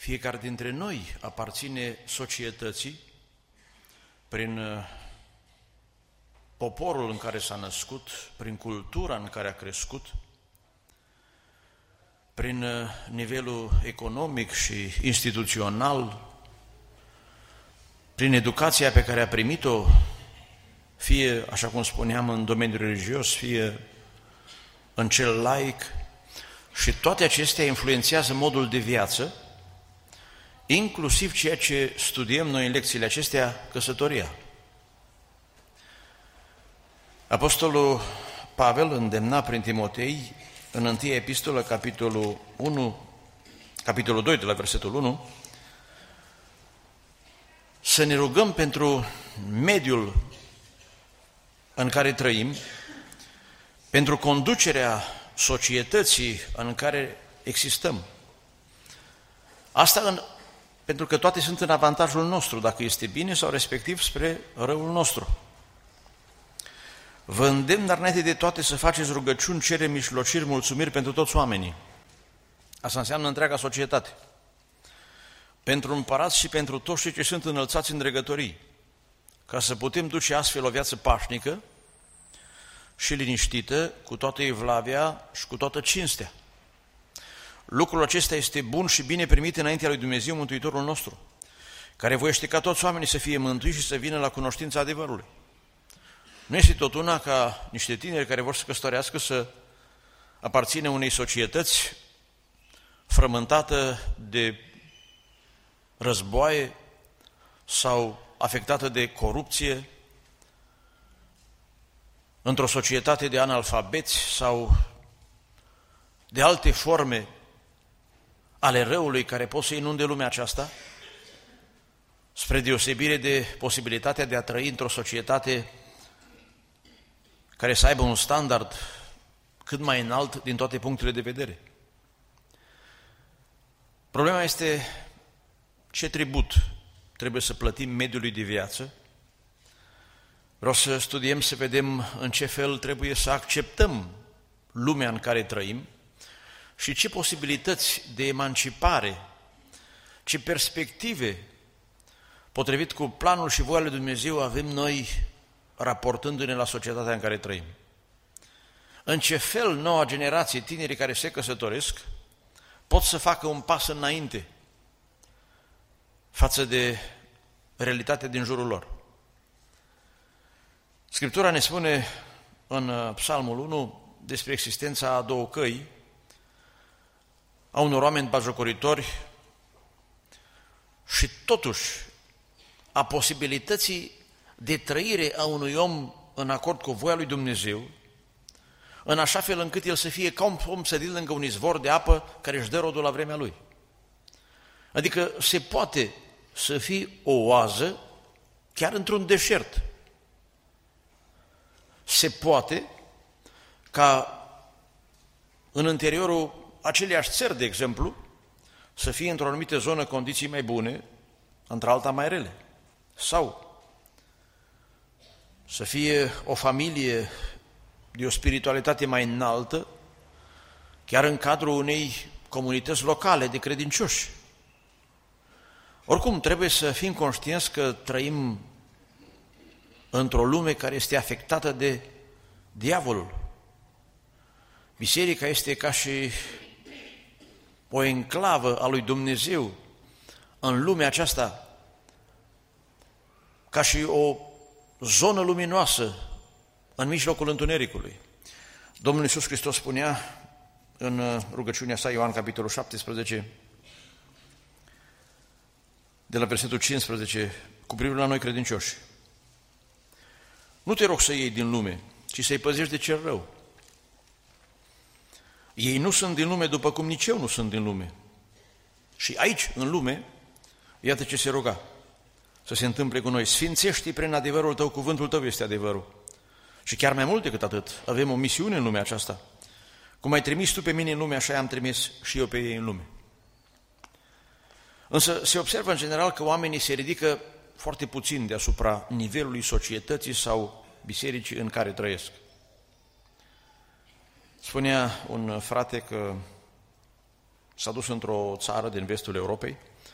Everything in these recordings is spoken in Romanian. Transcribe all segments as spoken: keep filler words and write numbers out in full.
Fiecare dintre noi aparține societății prin poporul în care s-a născut, prin cultura în care a crescut, prin nivelul economic și instituțional, prin educația pe care a primit-o, fie, așa cum spuneam, în domeniul religios, fie în cel laic, și toate acestea influențează modul de viață, inclusiv ceea ce studiem noi în lecțiile acestea, căsătoria. Apostolul Pavel îndemna prin Timotei, în întâia epistolă, capitolul unu, capitolul doi, de la versetul unu, să ne rugăm pentru mediul în care trăim, pentru conducerea societății în care existăm. Asta în, pentru că toate sunt în avantajul nostru, dacă este bine sau respectiv spre răul nostru. Vă îndemn, dar înainte de toate, să faceți rugăciuni, cereri, mijlociri, mulțumiri pentru toți oamenii. Asta înseamnă întreaga societate. Pentru împărați și pentru toți cei ce sunt înălțați în dregătorii, ca să putem duce astfel o viață pașnică și liniștită, cu toată evlavia și cu toată cinstea. Lucrul acesta este bun și bine primit înaintea lui Dumnezeu, Mântuitorul nostru, care voiește ca toți oamenii să fie mântuiți și să vină la cunoștința adevărului. Nu este tot una ca niște tineri care vor să căsătorească să aparține unei societăți frământată de războaie sau afectată de corupție, într-o societate de analfabeți sau de alte forme ale răului care pot să inunde lumea aceasta, spre deosebire de posibilitatea de a trăi într-o societate care să aibă un standard cât mai înalt din toate punctele de vedere. Problema este ce tribut trebuie să plătim mediului de viață. Vreau să studiem, să vedem în ce fel trebuie să acceptăm lumea în care trăim și ce posibilități de emancipare, ce perspective, potrivit cu planul și voia lui Dumnezeu, avem noi raportându-ne la societatea în care trăim. În ce fel noua generație, tinerii care se căsătoresc, pot să facă un pas înainte față de realitatea din jurul lor. Scriptura ne spune în Psalmul unu despre existența a două căi, a unor oameni batjocoritori și totuși a posibilității de trăire a unui om în acord cu voia lui Dumnezeu, în așa fel încât el să fie ca un om sădit lângă un izvor de apă care își dă rodul la vremea lui. Adică se poate să fii o oază chiar într-un deșert. Se poate ca în interiorul aceleiași țări, de exemplu, să fie într-o anumită zonă condiții mai bune, într-alta mai rele. Sau să fie o familie de o spiritualitate mai înaltă, chiar în cadrul unei comunități locale de credincioși. Oricum, trebuie să fim conștienți că trăim într-o lume care este afectată de diavolul. Biserica este ca și o enclavă a lui Dumnezeu în lumea aceasta, ca și o zonă luminoasă în mijlocul întunericului. Domnul Iisus Hristos spunea în rugăciunea sa, Ioan capitolul șaptesprezece, de la versetul cincisprezece, cu privire la noi credincioși: nu te rog să iei din lume, ci să-i păzești de cel rău. Ei nu sunt din lume, după cum nici eu nu sunt din lume. Și aici, în lume, iată ce se ruga să se întâmple cu noi: sfințește-i prin adevărul tău, cuvântul tău este adevărul. Și chiar mai mult decât atât, avem o misiune în lumea aceasta. Cum ai trimis tu pe mine în lume, așa am trimis și eu pe ei în lume. Însă se observă în general că oamenii se ridică foarte puțin deasupra nivelului societății sau bisericii în care trăiesc. Spunea un frate că s-a dus într-o țară din vestul Europei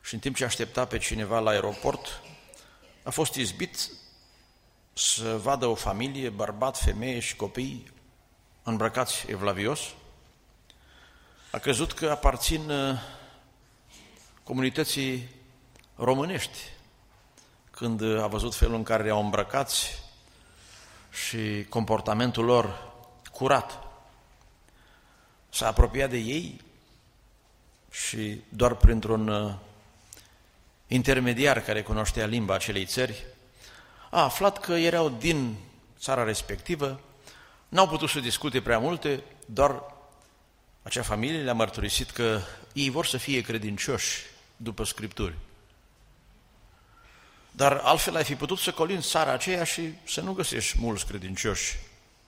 și în timp ce aștepta pe cineva la aeroport, a fost izbit să vadă o familie, bărbat, femeie și copii îmbrăcați evlavios. A crezut că aparțin comunității românești, când a văzut felul în care erau îmbrăcați și comportamentul lor curat. S-a apropiat de ei și doar printr-un intermediar care cunoștea limba acelei țări, a aflat că erau din țara respectivă, n-au putut să discute prea multe, doar acea familie le-a mărturisit că ei vor să fie credincioși după Scripturi. Dar altfel ai fi putut să colinzi țara aceea și să nu găsești mulți credincioși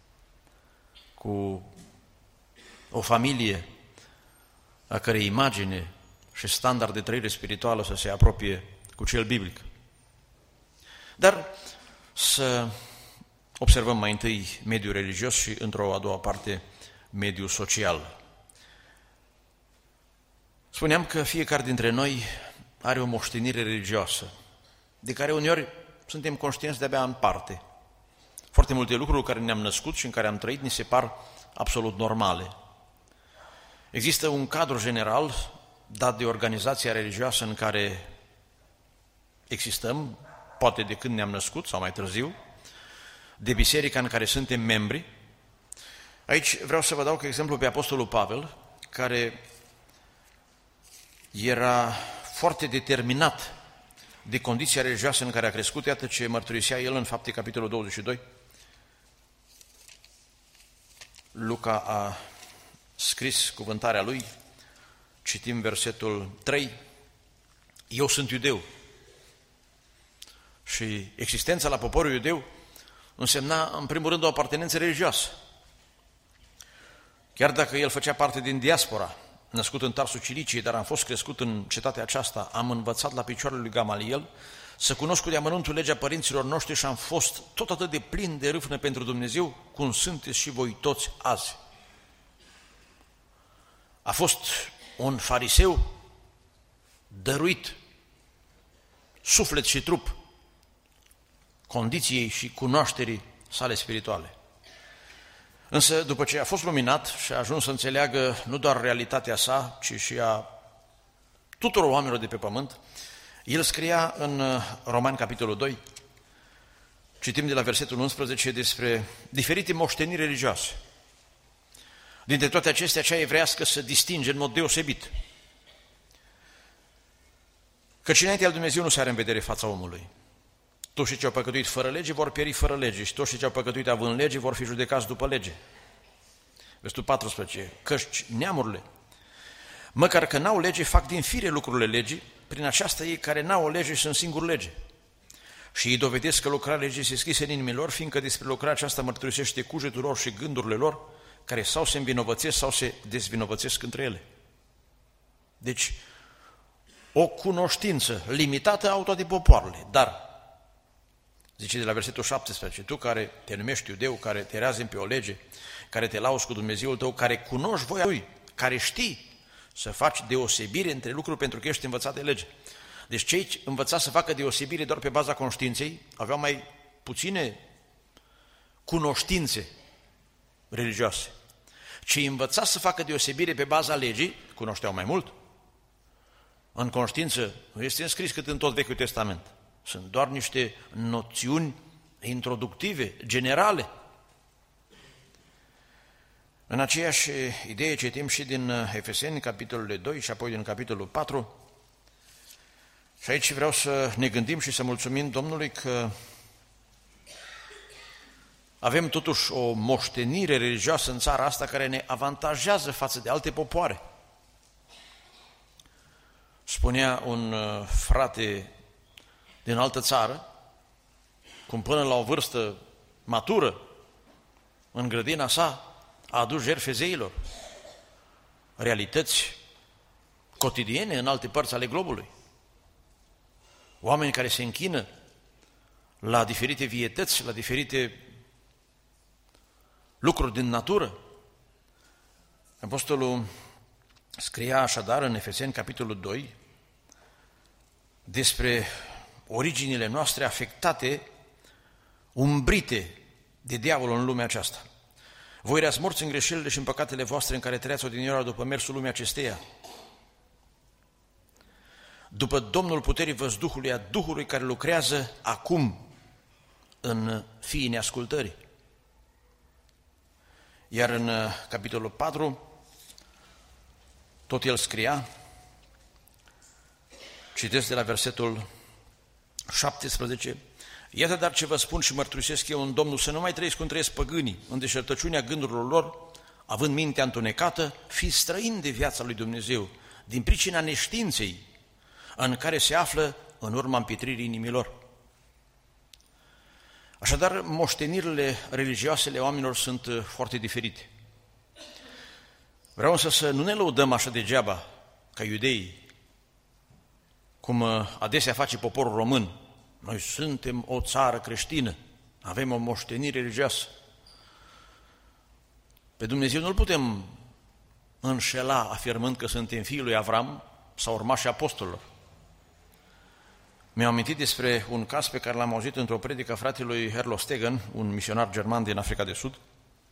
cu o familie a cărei imagine și standard de trăire spirituală să se apropie cu cel biblic. Dar să observăm mai întâi mediul religios și, într-o a doua parte, mediul social. Spuneam că fiecare dintre noi are o moștenire religioasă, de care uneori suntem conștienți de-abia în parte. Foarte multe lucruri cu care ne-am născut și în care am trăit ni se par absolut normale. Există un cadru general dat de organizația religioasă în care existăm, poate de când ne-am născut sau mai târziu, de biserica în care suntem membri. Aici vreau să vă dau ca exemplu pe Apostolul Pavel, care era foarte determinat de condiția religioasă în care a crescut, iată ce mărturisea el în Fapte, capitolul douăzeci și doi. Luca a scris cuvântarea lui, citim versetul trei, eu sunt iudeu. Și existența la poporul iudeu însemna, în primul rând, o apartenență religioasă. Chiar dacă el făcea parte din diaspora, născut în Tarsul Ciliciei, dar am fost crescut în cetatea aceasta, am învățat la picioarele lui Gamaliel să cunosc cu deamănuntul legea părinților noștri și am fost tot atât de plin de râvnă pentru Dumnezeu, cum sunteți și voi toți azi. A fost un fariseu dăruit, suflet și trup, condiției și cunoașterii sale spirituale. Însă, după ce a fost luminat și a ajuns să înțeleagă nu doar realitatea sa, ci și a tuturor oamenilor de pe pământ, el scria în Romani, capitolul doi, citim de la versetul unsprezece, despre diferite moșteniri religioase. Dintre toate acestea, cea evrească se distinge în mod deosebit. Căci înaintea lui Dumnezeu nu se are în vedere fața omului. Toți ce au păcătuit fără lege vor pieri fără lege și toți ce au păcătuit având lege vor fi judecați după lege. Versetul paisprezece. Căci neamurile, măcar că n-au lege, fac din fire lucrurile legii, prin aceasta ei care n-au o lege sunt singur lege. Și ei dovedesc că lucrarea legii se scrise în inimile lor, fiindcă despre lucrarea aceasta mărturisește cugetul lor și gândurile lor, care sau se învinovățesc sau se dezvinovățesc între ele. Deci, o cunoștință limitată au toate popoarele, dar zice de la versetul șaptesprezece, tu care te numești iudeu, care te reazimi pe o lege, care te lauzi cu Dumnezeul tău, care cunoști voia Lui, care știi să faci deosebire între lucruri pentru că ești învățat de lege. Deci cei învățați să facă deosebire doar pe baza conștiinței aveau mai puține cunoștințe religioase. Cei învățați să facă deosebire pe baza legii cunoșteau mai mult. În conștiință nu este înscris cât în tot Vechiul Testament. Sunt doar niște noțiuni introductive, generale. În aceeași idee citim și din Efeseni, capitolul doi și apoi din capitolul patru. Și aici vreau să ne gândim și să mulțumim Domnului că avem totuși o moștenire religioasă în țara asta care ne avantajează față de alte popoare. Spunea un frate din altă țară, cum până la o vârstă matură, în grădina sa, a adus jertfe zeilor, realități cotidiene în alte părți ale globului. Oameni care se închină la diferite vietăți, la diferite lucruri din natură. Apostolul scria așadar în Efeseni, capitolul doi, despre originile noastre afectate, umbrite de diavolul în lumea aceasta. Voi erați morți în greșelile și în păcatele voastre în care trăiați odinioară după mersul lumii acesteia. După Domnul puterii văzduhului, a Duhului care lucrează acum în fiii neascultării. Iar în capitolul patru, tot el scria, citesc de la versetul șaptesprezece, iată dar ce vă spun și mărturisesc eu în Domnul, să nu mai trăiți cum trăiesc păgânii, în deșertăciunea gândurilor lor, având mintea întunecată, fiți străini de viața lui Dumnezeu, din pricina neștiinței în care se află în urma împitririi inimilor. Așadar, moștenirile religioase ale oamenilor sunt foarte diferite. Vreau însă să nu ne lăudăm așa degeaba, ca iudeii, cum adesea face poporul român. Noi suntem o țară creștină, avem o moștenire religioasă. Pe Dumnezeu nu-L putem înșela afirmând că suntem fiii lui Avram sau urmașii apostolilor. Mi-am amintit despre un caz pe care l-am auzit într-o predică a fratelui Herlo Stegen, un misionar german din Africa de Sud.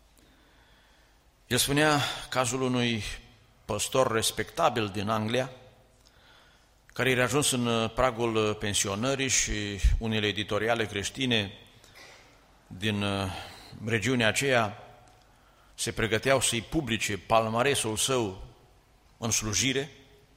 El spunea cazul unui păstor respectabil din Anglia, care era ajuns în pragul pensionării și unele editoriale creștine din regiunea aceea se pregăteau să-i publice palmaresul său în slujire,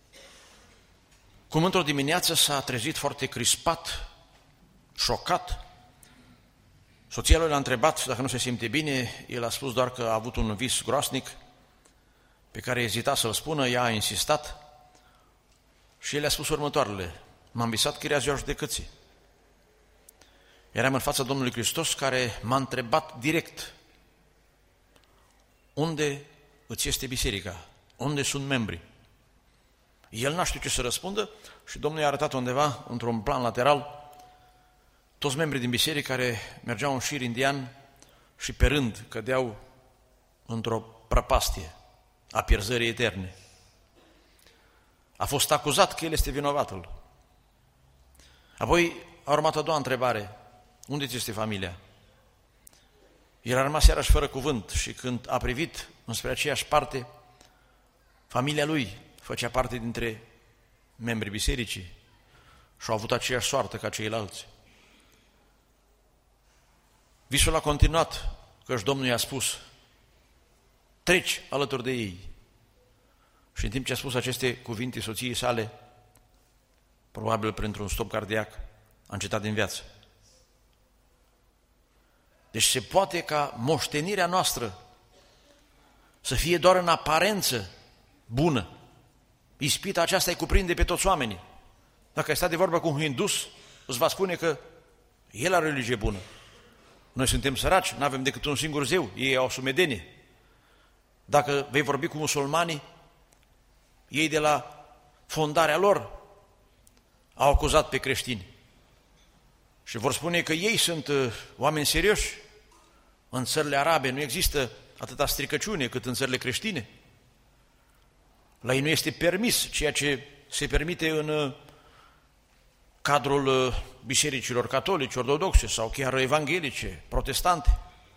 cum într-o dimineață s-a trezit foarte crispat, șocat. Soția lui l-a întrebat dacă nu se simte bine, el a spus doar că a avut un vis groasnic pe care ezita să-l spună, ea a insistat și el a spus următoarele, m-am visat chiria ziua judecății. Eram în fața Domnului Hristos care m-a întrebat direct, unde îți este biserica? Unde sunt membrii? El n-a știut ce să răspundă și Domnul i-a arătat undeva, într-un plan lateral, toți membrii din biserică care mergeau în șir indian și pe rând cădeau într-o prăpastie a pierzării eterne. A fost acuzat că el este vinovatul. Apoi a urmat a doua întrebare, unde ți este familia? El a rămas iarăși fără cuvânt și când a privit înspre aceeași parte, familia lui făcea parte dintre membrii bisericii și au avut aceeași soartă ca ceilalți. Visul a continuat, căci Domnul i-a spus, treci alături de ei. Și în timp ce a spus aceste cuvinte soției sale, probabil printr-un stop cardiac, a încetat din viață. Deci se poate ca moștenirea noastră să fie doar în aparență bună. Ispita aceasta îi cuprinde pe toți oamenii. Dacă ai stat de vorbă cu un hindus, îți va spune că el are o religie bună. Noi suntem săraci, nu avem decât un singur zeu, ei au o sumedenie. Dacă vei vorbi cu musulmanii, ei de la fondarea lor au acuzat pe creștini. Și vor spune că ei sunt oameni serioși. În țările arabe nu există atâta stricăciune cât în țările creștine. La ei nu este permis ceea ce se permite în cadrul bisericilor catolice, ortodoxe sau chiar evanghelice, protestante.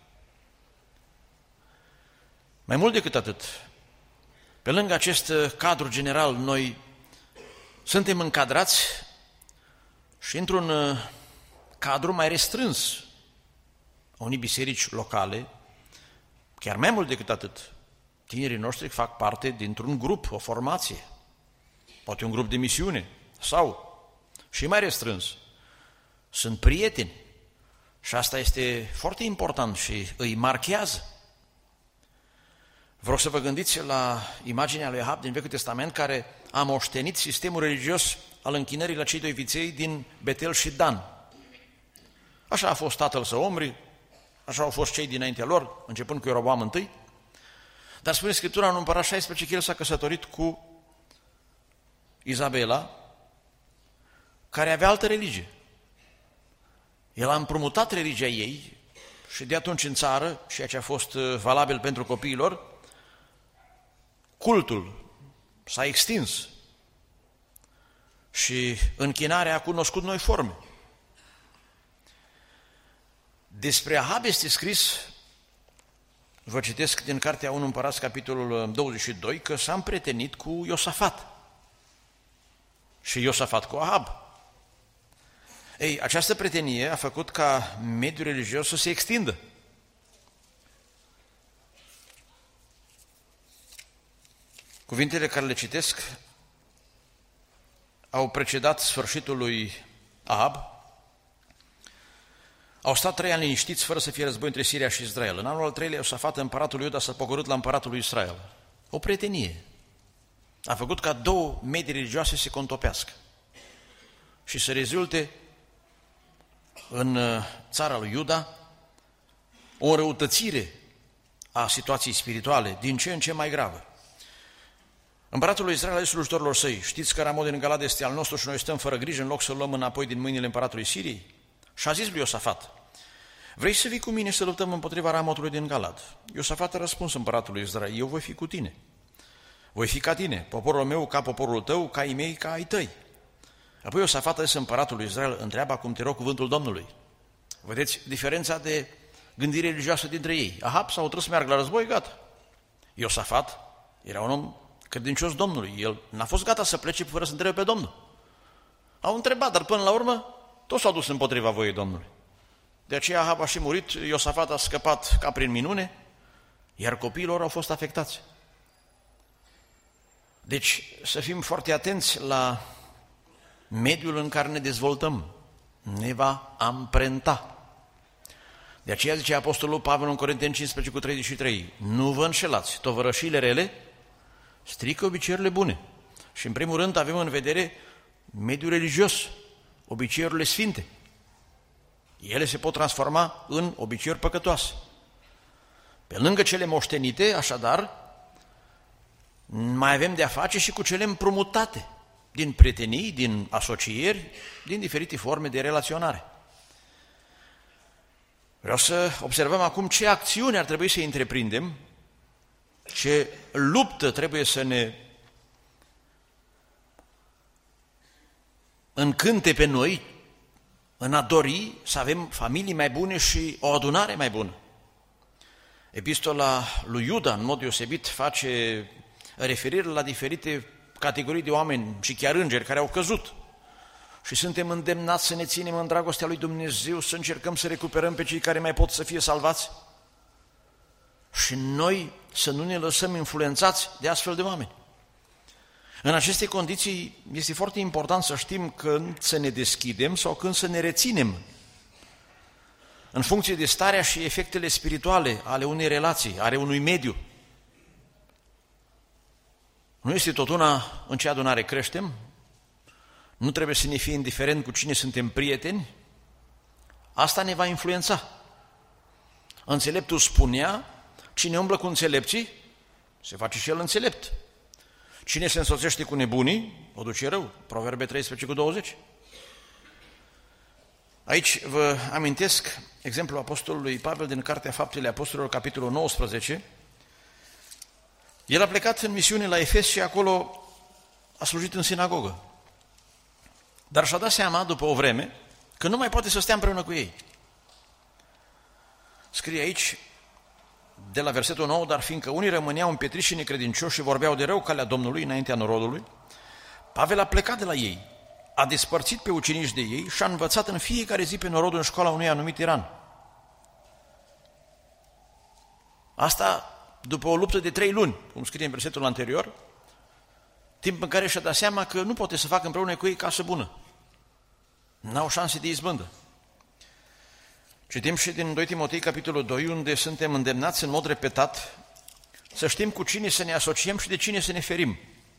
Mai mult decât atât, pe lângă acest cadru general, noi suntem încadrați și într-un cadru mai restrâns a unei biserici locale, chiar mai mult decât atât. Tinerii noștri fac parte dintr-un grup, o formație, poate un grup de misiune sau, și mai restrâns, sunt prieteni și asta este foarte important și îi marchează. Vreau să vă gândiți la imaginea lui Ahab din Vechiul Testament care a moștenit sistemul religios al închinării la cei doi viței din Betel și Dan. Așa a fost tatăl său Omri, așa au fost cei dinaintea lor, începând cu Ieroboam întâi, dar spune Scriptura în Împărat șaisprezece că el s-a căsătorit cu Izabela, care avea altă religie. El a împrumutat religia ei și de atunci în țară, ceea ce a fost valabil pentru copiilor, cultul s-a extins. și închinarea a cunoscut noi forme. Despre Ahab este scris, vă citesc din Cartea unu Împărați, capitolul douăzeci și doi, că s-a împrietenit cu Iosafat și Iosafat cu Ahab. Ei, această prietenie a făcut ca mediul religios să se extindă. Cuvintele care le citesc au precedat sfârșitul lui Ahab. Au stat trei ani liniștiți fără să fie război între Siria și Israel. În anul al treilea, Iosafat, împăratul lui Iuda, s-a pogorât la împăratul lui Israel. O prietenie a făcut ca două medii religioase să se contopească și să rezulte în țara lui Iuda o înrăutățire a situației spirituale din ce în ce mai gravă. Împăratul lui Israel a zis slujitorilor săi: știți că Ramot din Galad este al nostru și noi stăm fără grijă în loc să-l luăm înapoi din mâinile împăratului Siriei? Și a zis lui Iosafat: vrei să vii cu mine să luptăm împotriva Ramotului din Galad? Iosafat a răspuns împăratului Israel: eu voi fi cu tine. Voi fi ca tine, poporul meu ca poporul tău, caii mei ca ai tăi. Apoi Iosafat a zis împăratului Israel: întreabă acum, te rog, cuvântul Domnului. Vedeți diferența de gândire religioasă dintre ei. Ahab s-a hotărât să meargă la război, gata. Iosafat era un om credincios Domnului. El n-a fost gata să plece fără să întrebe pe Domnul. Au întrebat, dar până la urmă toți s-au dus împotriva voiei Domnului. De aceea Ahab a și murit, Iosafat a scăpat ca prin minune, iar copiii lor au fost afectați. Deci să fim foarte atenți la mediul în care ne dezvoltăm. Ne va amprenta. De aceea zice Apostolul Pavel în Corinteni cincisprezece cu treizeci și trei: nu vă înșelați, tovărășiile rele strică obiceiurile bune. Și în primul rând avem în vedere mediul religios, obiceiurile sfinte. Ele se pot transforma în obiceiuri păcătoase. Pe lângă cele moștenite, așadar, mai avem de-a face și cu cele împrumutate din prietenii, din asocieri, din diferite forme de relaționare. Vreau să observăm acum ce acțiuni ar trebui să întreprindem, ce luptă trebuie să ne încânte pe noi în a dori să avem familii mai bune și o adunare mai bună. Epistola lui Iuda, în mod deosebit, face referire la diferite categorii de oameni și chiar îngeri care au căzut. Și suntem îndemnați să ne ținem în dragostea lui Dumnezeu, să încercăm să recuperăm pe cei care mai pot să fie salvați și noi să nu ne lăsăm influențați de astfel de oameni. În aceste condiții este foarte important să știm când să ne deschidem sau când să ne reținem, în funcție de starea și efectele spirituale ale unei relații, ale unui mediu. Nu este tot una în ce adunare creștem, nu trebuie să ne fie indiferent cu cine suntem prieteni, asta ne va influența. Înțeleptul spunea: cine umblă cu înțelepții, se face și el înțelept. Cine se însoțește cu nebunii, o duce rău. Proverbe treisprezece cu douăzeci. Aici vă amintesc exemplul apostolului Pavel din Cartea Faptele Apostolilor, capitolul nouăsprezece. El a plecat în misiune la Efes și acolo a slujit în sinagogă. Dar și-a dat seama, după o vreme, că nu mai poate să stea împreună cu ei. Scrie aici, de la versetul nouă: dar fiindcă unii rămâneau împietriți și necredincioși și vorbeau de rău calea Domnului înaintea norodului, Pavel a plecat de la ei, a despărțit pe ucenici de ei și a învățat în fiecare zi pe norodul în școala unui anumit tiran. Asta după o luptă de trei luni, cum scrie în versetul anterior, timp în care și-a dat seama că nu poate să facă împreună cu ei casă bună. N-au șanse de izbândă. Citim și din doi Timotei, capitolul doi, unde suntem îndemnați în mod repetat să știm cu cine să ne asociem și de cine să ne ferim.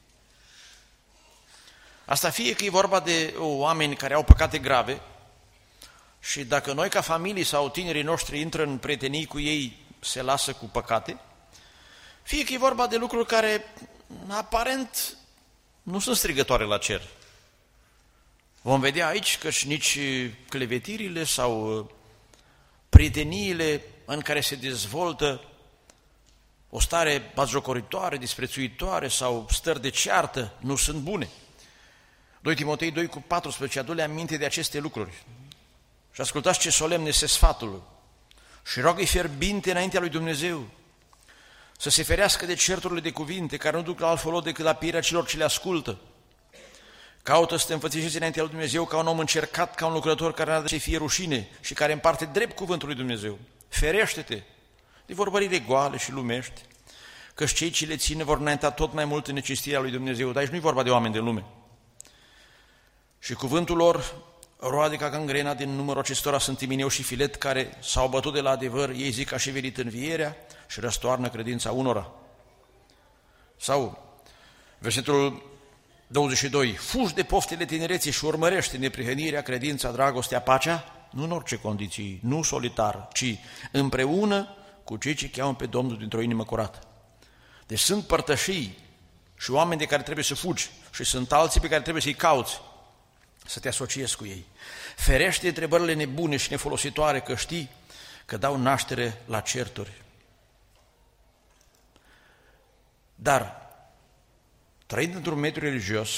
Asta fie că e vorba de oameni care au păcate grave și dacă noi ca familie sau tinerii noștri intră în prietenii cu ei, se lasă cu păcate, fie că e vorba de lucruri care aparent nu sunt strigătoare la cer. Vom vedea aici că și nici clevetirile sau prieteniile în care se dezvoltă o stare batjocoritoare, disprețuitoare sau stări de ceartă nu sunt bune. doi Timotei doi cu paisprezece, adu-le aminte de aceste lucruri. Și ascultați ce solemn este sfatul. Și roagă-i fierbinte înaintea lui Dumnezeu să se ferească de certurile de cuvinte care nu duc la alt folos decât la pierderea celor ce le ascultă. Caută să te înfățișezi înaintea lui Dumnezeu ca un om încercat, ca un lucrător care n-a de să fie rușine și care împarte drept cuvântul lui Dumnezeu. Ferește-te de vorbările goale și lumești, căci cei ce le ține vor înainta tot mai mult în necestirea lui Dumnezeu. Dar aici nu e vorba de oameni de lume. Și cuvântul lor roade ca gangrena, din numărul acestora sunt Imineu și Filet, care s-au bătut de la adevăr, ei zic că a și venit învierea și răstoarnă credința unora. Sau versetul douăzeci și doi, fugi de poftele tinereții și urmărește neprihănirea, credința, dragostea, pacea, nu în orice condiții, nu solitar, ci împreună cu cei ce cheamă pe Domnul dintr-o inimă curată. Deci sunt părtășii și oameni de care trebuie să fugi și sunt alții pe care trebuie să-i cauți, să te asociezi cu ei. Ferește întrebările nebune și nefolositoare, că știi că dau naștere la certuri. Dar, trăind într-un mediu religios,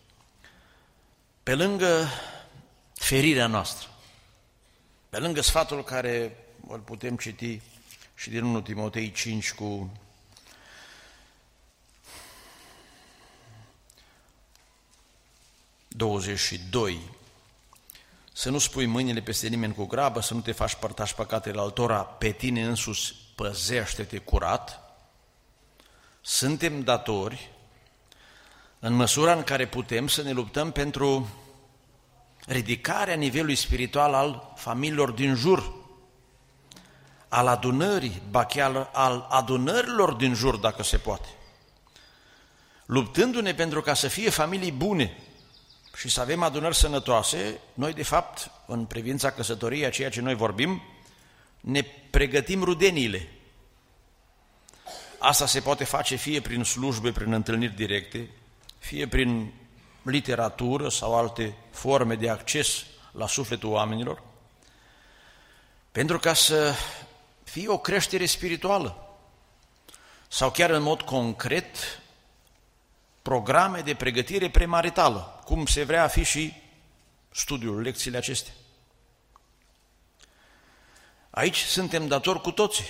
pe lângă ferirea noastră, pe lângă sfatul care îl putem citi și din unu Timotei cinci cu douăzeci și doi, să nu spui mâinile peste nimeni cu grabă, să nu te faci părtaș păcatele altora, pe tine însuți păzește-te curat, suntem datori, în măsura în care putem, să ne luptăm pentru ridicarea nivelului spiritual al familiilor din jur, al adunării, ba chiar al adunărilor din jur, dacă se poate. Luptându-ne pentru ca să fie familii bune și să avem adunări sănătoase, noi, de fapt, în privința căsătoriei, a ceea ce noi vorbim, ne pregătim rudeniile. Asta se poate face fie prin slujbe, prin întâlniri directe, fie prin literatură sau alte forme de acces la sufletul oamenilor, pentru ca să fie o creștere spirituală sau chiar în mod concret programe de pregătire premaritală, cum se vrea a fi și studiul, lecțiile acestea. Aici suntem datori cu toții.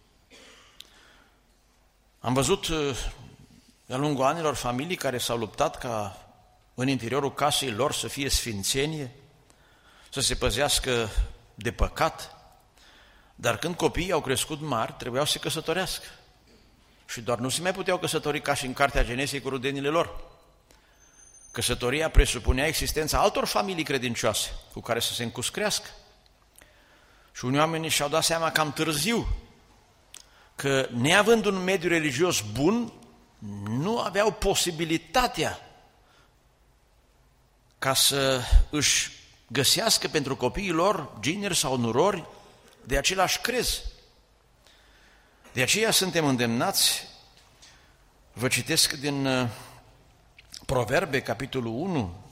Am văzut de-a lungul anilor familii care s-au luptat ca în interiorul casei lor să fie sfințenie, să se păzească de păcat, dar când copiii au crescut mari, trebuiau să se căsătorească. Și doar nu se mai puteau căsători ca și în Cartea Genesei cu rudenile lor. Căsătoria presupunea existența altor familii credincioase cu care să se încuscrească. Și unii oameni și-au dat seama cam târziu că, neavând un mediu religios bun, nu aveau posibilitatea ca să își găsească pentru copiii lor gineri sau nurori de același crez. De aceea suntem îndemnați, vă citesc din Proverbe, capitolul unu,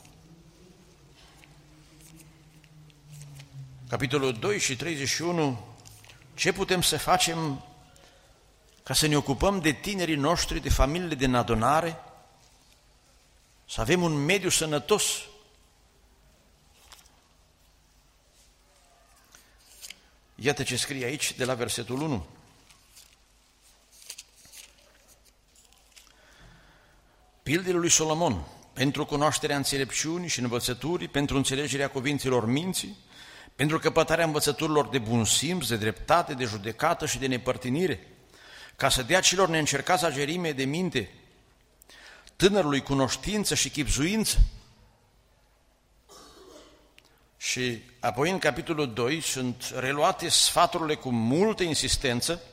capitolul doi și treizeci și unu, ce putem să facem ca să ne ocupăm de tinerii noștri, de familiile din adunare, să avem un mediu sănătos. Iată ce scrie aici de la versetul unu. Pildele lui Solomon, pentru cunoașterea înțelepciunii și învățăturii, pentru înțelegerea cuvintelor minții, pentru căpătarea învățăturilor de bun simț, de dreptate, de judecată și de nepărtinire, ca să dea celor neîncercați agerime de minte, tânărului cunoștință și chibzuință. Și apoi în capitolul doi sunt reluate sfaturile cu multă insistență.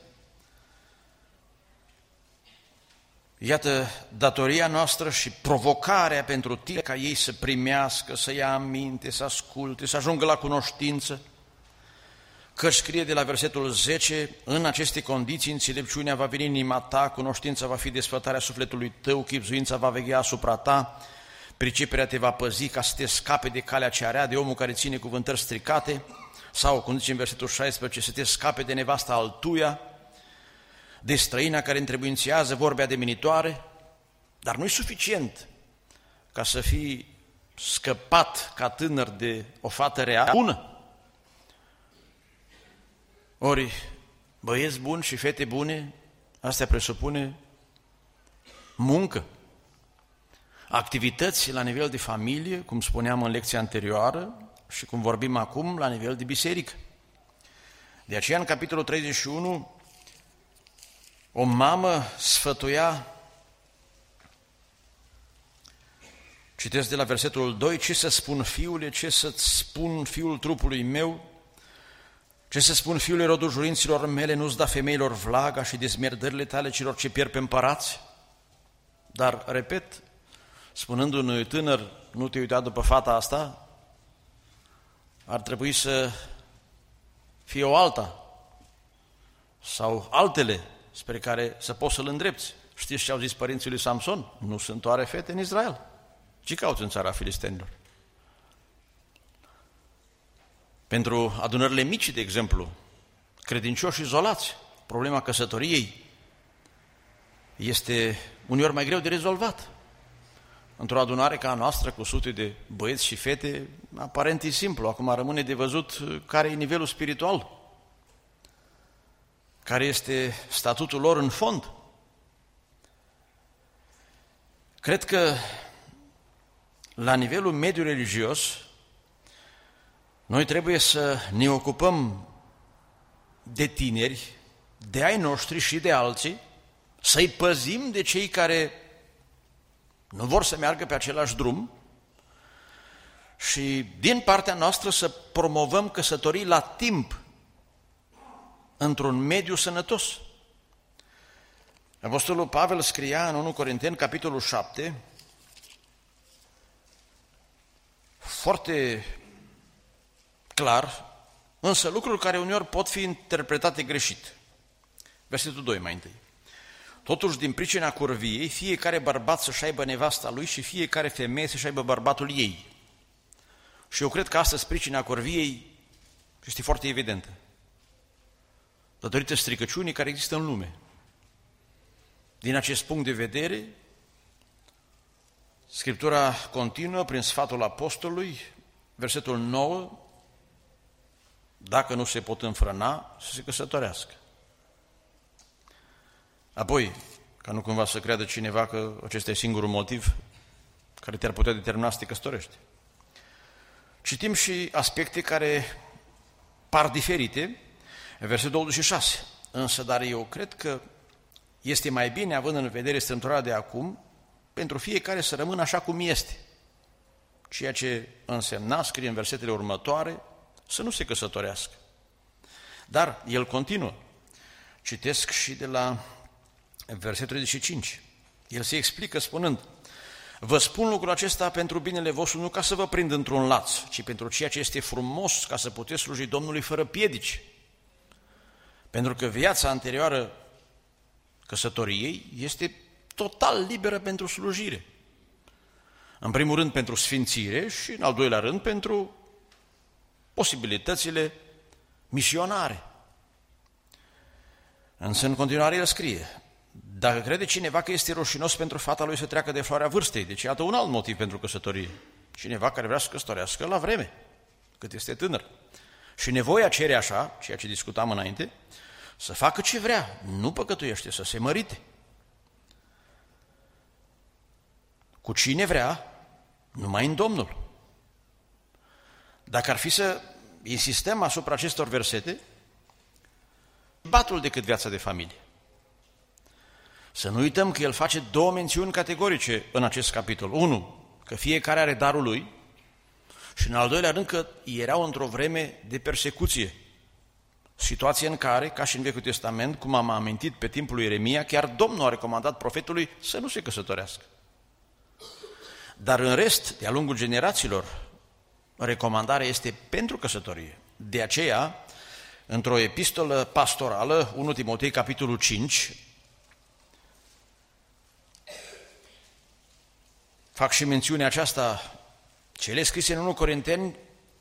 Iată datoria noastră și provocarea pentru tine ca ei să primească, să ia aminte, să asculte, să ajungă la cunoștință. Că scrie de la versetul zece, în aceste condiții înțelepciunea va veni în inima ta, cunoștința va fi desfătarea sufletului tău, chibzuința va veghea asupra ta, priceperea te va păzi ca să te scape de calea cea rea, de omul care ține cuvântări stricate, sau, cum zice în versetul șaisprezece, să te scape de nevasta altuia, de străina care întrebuințează vorbe ademenitoare. Dar nu-i suficient ca să fii scăpat ca tânăr de o fată rea, bună. Ori băieți buni și fete bune, astea presupune muncă, activități la nivel de familie, cum spuneam în lecția anterioară și cum vorbim acum, la nivel de biserică. De aceea, în capitolul treizeci și unu, o mamă sfătuia, citesc de la versetul doi, ce să spun fiule, ce să-ți spun fiul trupului meu, ce să spun fiule rodul jurinților mele, nu-ți da femeilor vlaga și dezmierdările tale celor ce pierd pe împărați? Dar, repet, spunând unui tânăr, nu te uita după fata asta, ar trebui să fie o alta sau altele spre care să poți să-l îndrepți. Știți ce au zis părinții lui Samson? Nu sunt oare fete în Israel? Ce cauți în țara filistenilor? Pentru adunările mici, de exemplu, credincioși izolați, problema căsătoriei este uneori mai greu de rezolvat. Într-o adunare ca a noastră, cu sute de băieți și fete, aparent e simplu. Acum rămâne de văzut care e nivelul spiritual, care este statutul lor în fond. Cred că la nivelul mediu religios noi trebuie să ne ocupăm de tineri, de ai noștri și de alții, să-i păzim de cei care nu vor să meargă pe același drum și din partea noastră să promovăm căsătorii la timp într-un mediu sănătos. Apostolul Pavel scria în întâi Corinteni, capitolul șapte, foarte clar, însă lucruri care uneori pot fi interpretate greșit. Versetul doi mai întâi. Totuși, din pricina curviei, fiecare bărbat să-și aibă nevasta lui și fiecare femeie să-și aibă bărbatul ei. Și eu cred că astăzi pricina curviei este foarte evidentă, datorită stricăciunii care există în lume. Din acest punct de vedere, Scriptura continuă prin sfatul apostolului, versetul nouă, dacă nu se pot înfrâna, să se căsătorească. Apoi, ca nu cumva să creadă cineva că acesta e singurul motiv care te-ar putea determina să te căsătorești. Citim și aspecte care par diferite, versetul douăzeci și șase. Însă, dar eu cred că este mai bine, având în vedere strâmtorarea de acum, pentru fiecare să rămână așa cum este. Ceea ce însemna, scrie în versetele următoare, să nu se căsătorească. Dar el continuă. Citesc și de la versetul treizeci și cinci. El se explică spunând: vă spun lucrul acesta pentru binele vostru, nu ca să vă prind într-un laț, ci pentru ceea ce este frumos, ca să puteți sluji Domnului fără piedici. Pentru că viața anterioară căsătoriei este total liberă pentru slujire. În primul rând pentru sfințire și în al doilea rând pentru posibilitățile misionare. Însă în continuare el scrie: dacă crede cineva că este rușinos pentru fata lui să treacă de floarea vârstei, deci iată un alt motiv pentru căsătorie. Cineva care vrea să căsătorească la vreme, cât este tânăr. Și nevoia cere așa, ceea ce discutam înainte, să facă ce vrea, nu păcătuiește, să se mărite. Cu cine vrea, numai în Domnul. Dacă ar fi să insistăm asupra acestor versete, batul decât viața de familie. Să nu uităm că el face două mențiuni categorice în acest capitol. Unu, că fiecare are darul lui și în al doilea rând că erau într-o vreme de persecuție. Situație în care, ca și în Vechiul Testament, cum am amintit pe timpul lui Ieremia, chiar Domnul a recomandat profetului să nu se căsătorească. Dar în rest, de-a lungul generațiilor, recomandarea este pentru căsătorie. De aceea, într-o epistolă pastorală, întâi Timotei, capitolul cinci, fac și mențiunea aceasta, cele scrise în întâi Corinteni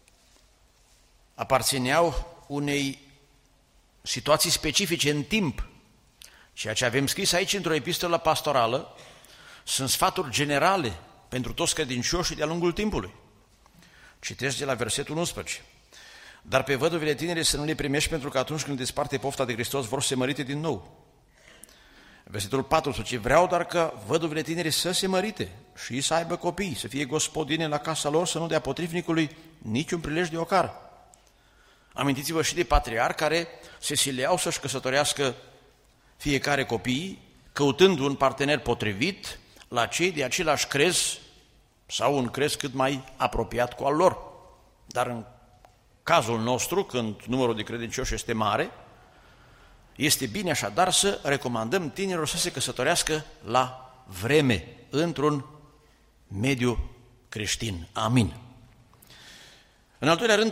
aparțineau unei situații specifice în timp. Ceea ce avem scris aici într-o epistolă pastorală sunt sfaturi generale pentru toți credincioșii de-a lungul timpului. Citesc de la versetul unsprezece. Dar pe văduvele tinere să nu le primești, pentru că atunci când desparte pofta de Hristos vor să se mărite din nou. Versetul paisprezece. Vreau doar că văduvele tinere să se mărite și să aibă copii, să fie gospodine la casa lor, să nu dea potrivnicului niciun prilej de ocar. Amintiți-vă și de patriarhi care se sileau să-și căsătorească fiecare copii, căutând un partener potrivit la cei de același crez sau un crez cât mai apropiat cu al lor. Dar în cazul nostru, când numărul de credincioși este mare, este bine așadar să recomandăm tinerilor să se căsătorească la vreme, într-un mediu creștin. Amin. În al doilea rând,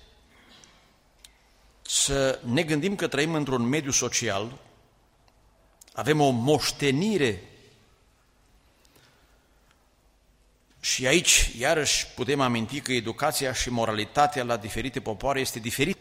să ne gândim că trăim într-un mediu social, avem o moștenire și aici iarăși putem aminti că educația și moralitatea la diferite popoare este diferită.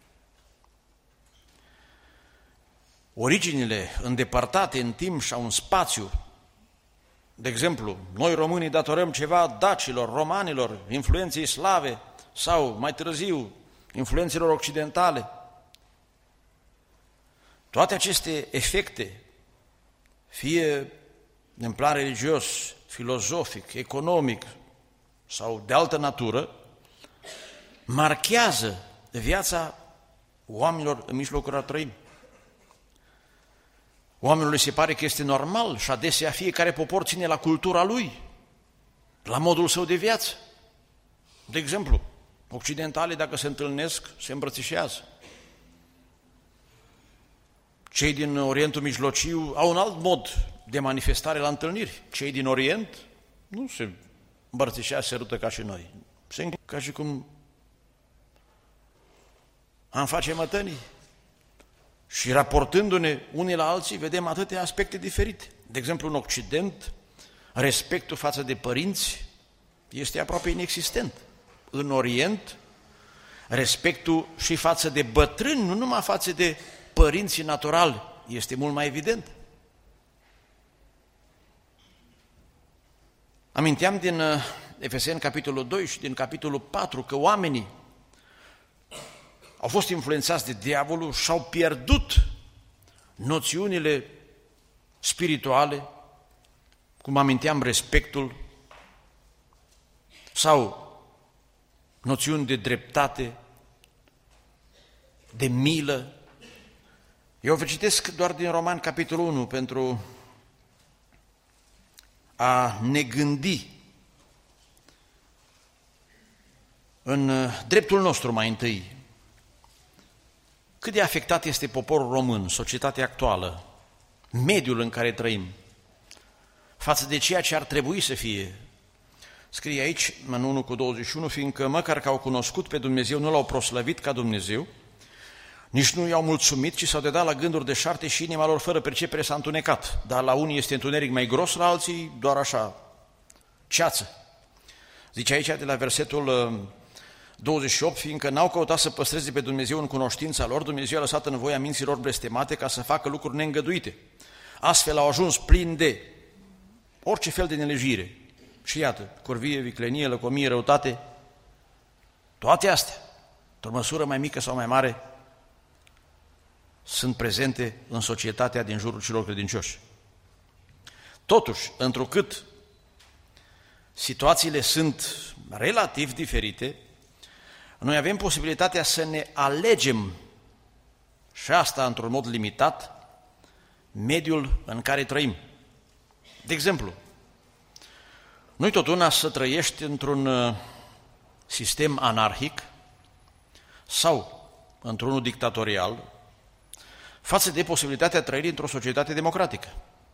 Originile îndepărtate în timp sau în spațiu, de exemplu, noi românii datorăm ceva dacilor, romanilor, influenței slave sau, mai târziu, influențelor occidentale. Toate aceste efecte, fie în plan religios, filozofic, economic sau de altă natură, marchează viața oamenilor în mijlocul cărora trăim. Oamenilor le se pare că este normal și adesea fiecare popor ține la cultura lui, la modul său de viață. De exemplu, occidentale, dacă se întâlnesc, se îmbrățișează. Cei din Orientul Mijlociu au un alt mod de manifestare la întâlniri. Cei din Orient nu se îmbrățișează, se râtă ca și noi. Se înclină ca și cum am face mătănii. Și raportându-ne unii la alții, vedem atâtea aspecte diferite. De exemplu, în Occident, respectul față de părinți este aproape inexistent. În Orient, respectul și față de bătrâni, nu numai față de părinții naturali, este mult mai evident. Aminteam din Efeseni capitolul doi și din capitolul patru că oamenii au fost influențați de diavolul și au pierdut noțiunile spirituale, cum aminteam, respectul sau noțiuni de dreptate, de milă. Eu vă citesc doar din Romani, capitolul unu, pentru a ne gândi în dreptul nostru mai întâi. Cât de afectat este poporul român, societatea actuală, mediul în care trăim, față de ceea ce ar trebui să fie. Scrie aici, în unu cu douăzeci și unu, fiindcă măcar că au cunoscut pe Dumnezeu, nu l-au proslăvit ca Dumnezeu, nici nu i-au mulțumit, ci s-au dedat la gânduri deșarte și inima lor fără percepere s-a întunecat. Dar la unii este întuneric mai gros, la alții doar așa, ceață. Zice aici de la versetul douăzeci și opt, fiindcă n-au căutat să păstreze pe Dumnezeu în cunoștința lor, Dumnezeu a lăsat în voia minților blestemate ca să facă lucruri neîngăduite. Astfel au ajuns plini de orice fel de nelegire. Și iată, corvie, viclenie, lăcomie, răutate, toate astea, într-o măsură mai mică sau mai mare, sunt prezente în societatea din jurul celor credincioși. Totuși, întrucât situațiile sunt relativ diferite, noi avem posibilitatea să ne alegem, și asta într-un mod limitat, mediul în care trăim. De exemplu, nu-i tot una să trăiești într-un sistem anarhic sau într-unul dictatorial, față de posibilitatea trăirii într-o societate democratică.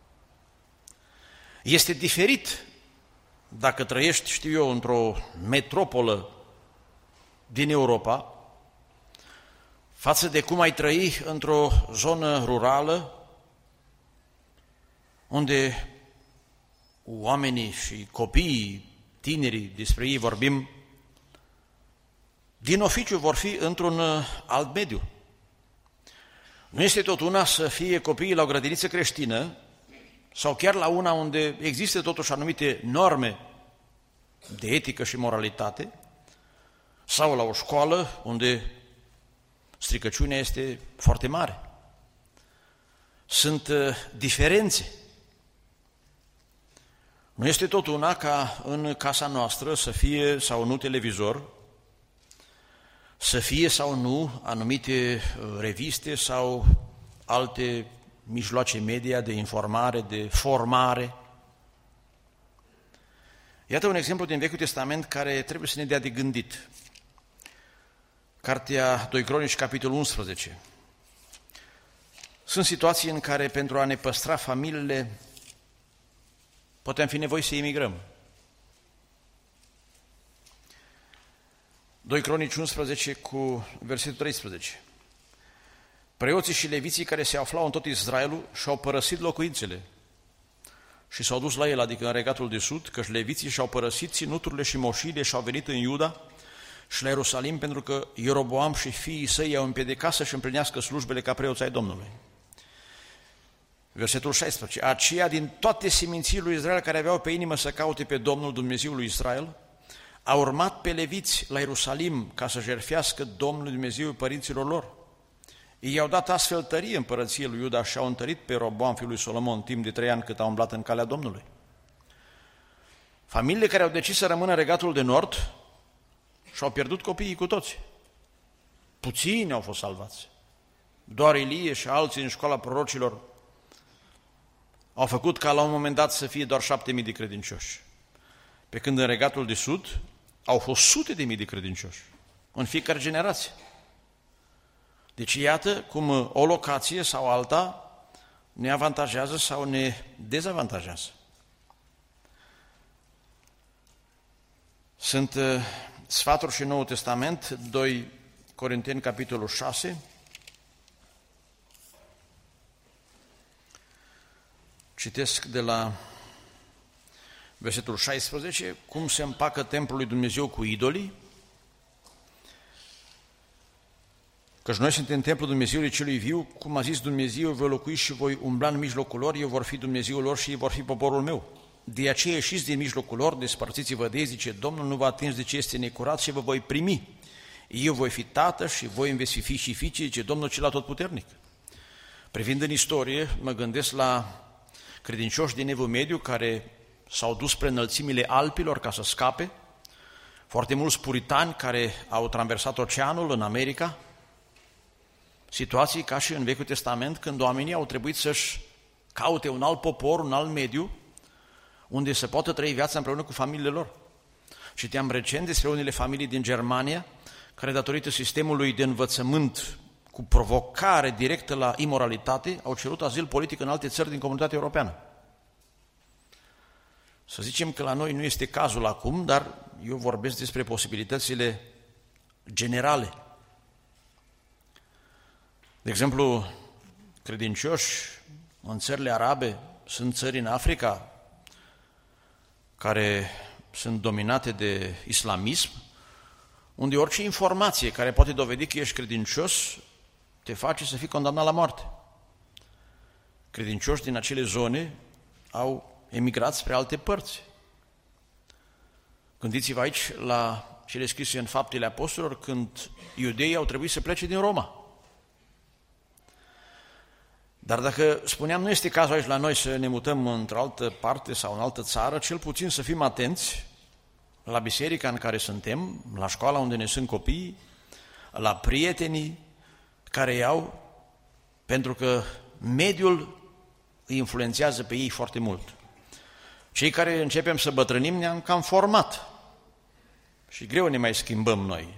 Este diferit dacă trăiești, știu eu, într-o metropolă din Europa, față de cum ai trăi într-o zonă rurală, unde oamenii și copiii, tinerii, despre ei vorbim, din oficiu vor fi într-un alt mediu. Nu este tot una să fie copiii la o grădiniță creștină sau chiar la una unde există totuși anumite norme de etică și moralitate, sau la o școală unde stricăciunea este foarte mare. Sunt diferențe. Nu este tot una ca în casa noastră să fie sau nu televizor, să fie sau nu anumite reviste sau alte mijloace media de informare, de formare. Iată un exemplu din Vechiul Testament care trebuie să ne dea de gândit. Cartea doi Cronici, capitolul unsprezece. Sunt situații în care pentru a ne păstra familiile poate am fi nevoie să emigrăm. doi Cronici unsprezece cu versetul treisprezece. Preoții și leviții care se aflau în tot Israelul și-au părăsit locuințele și s-au dus la el, adică în regatul de sud, căci leviții și-au părăsit ținuturile și moșiile și au venit în Iuda și la Ierusalim, pentru că Ieroboam și fiii săi i-au împiedicat să-și împlinească slujbele ca preoți ai Domnului. Versetul șaisprezece. Aceia din toate seminții lui Israel care aveau pe inimă să caute pe Domnul Dumnezeul lui Israel, au urmat pe leviți la Ierusalim ca să jertfească Domnul Dumnezeul părinților lor. Ei i-au dat astfel tărie împărăției lui Iuda și au întărit pe Roboam, fiul lui Solomon, timp de trei ani cât a umblat în calea Domnului. Familiile care au decis să rămână în regatul de nord și-au pierdut copiii cu toți. Puțini au fost salvați. Doar Ilie și alții în școala prorocilor au făcut ca la un moment dat să fie doar șapte mii de credincioși. Pe când în regatul de sud au fost sute de mii de credincioși în fiecare generație. Deci iată cum o locație sau alta ne avantajează sau ne dezavantajează. Sunt uh, sfaturi și Noul Testament, doi Corinteni, capitolul șase. Citesc de la versetul șaisprezece, cum se împacă templul lui Dumnezeu cu idolii, căci noi suntem templul Dumnezeului celui viu, cum a zis Dumnezeu, voi locui și voi umbla în mijlocul lor, eu vor fi Dumnezeul lor și ei vor fi poporul meu. De aceea ieșiți din mijlocul lor, despărțiți-vă de ei, zice Domnul, nu vă atingeți de ce este necurat și vă voi primi. Eu voi fi tată și voi îmi veți fi fi și fiice, zice Domnul cel atotputernic. Privind în istorie, mă gândesc la credincioși din Evul Mediu care s-au dus spre înălțimile Alpilor ca să scape, foarte mulți puritani care au traversat oceanul în America, situații ca și în Vechiul Testament, când oamenii au trebuit să-și caute un alt popor, un alt mediu, unde să poată trăi viața împreună cu familiile lor. Citeam recent despre unele familii din Germania, care datorită sistemului de învățământ cu provocare directă la imoralitate, au cerut azil politic în alte țări din Comunitatea Europeană. Să zicem că la noi nu este cazul acum, dar eu vorbesc despre posibilitățile generale. De exemplu, credincioși în țările arabe, sunt țări în Africa care sunt dominate de islamism, unde orice informație care poate dovedi că ești credincios te face să fii condamnat la moarte. Credincioși din acele zone au emigrat spre alte părți. Gândiți-vă aici la cele scrise în Faptele Apostolilor, când iudeii au trebuit să plece din Roma. Dar dacă spuneam, nu este cazul aici la noi să ne mutăm într-o altă parte sau în altă țară, cel puțin să fim atenți la biserica în care suntem, la școala unde ne sunt copiii, la prietenii care iau, pentru că mediul îi influențează pe ei foarte mult. Cei care începem să bătrânim ne-am cam format și greu ne mai schimbăm noi.